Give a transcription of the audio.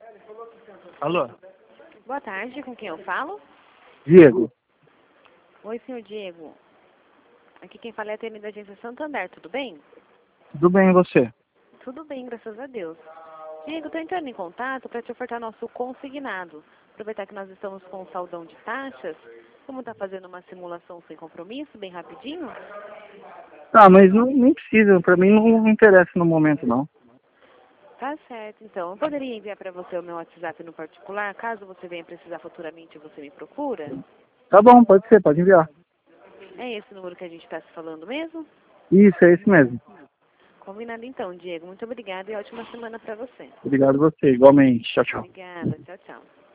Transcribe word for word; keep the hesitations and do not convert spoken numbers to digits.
Alô? Boa tarde, com quem eu falo? Diego. Oi, senhor Diego. Aqui quem fala é a T M da Agência Santander, tudo bem? Tudo bem, e você? Tudo bem, graças a Deus. Diego, estou entrando em contato para te ofertar nosso consignado. Aproveitar que nós estamos com um saldão de taxas. Como está fazendo uma simulação sem compromisso, bem rapidinho? Ah, mas não, nem precisa, pra mim não me interessa no momento, não. Tá certo, então. Eu poderia enviar para você o meu WhatsApp no particular, caso você venha precisar futuramente, você me procura? Tá bom, pode ser, pode enviar. É esse número que a gente está se falando mesmo? Isso, é esse mesmo. Combinado então, Diego. Muito obrigada e ótima semana para você. Obrigado a você, igualmente. Tchau, tchau. Obrigada. Tchau, tchau.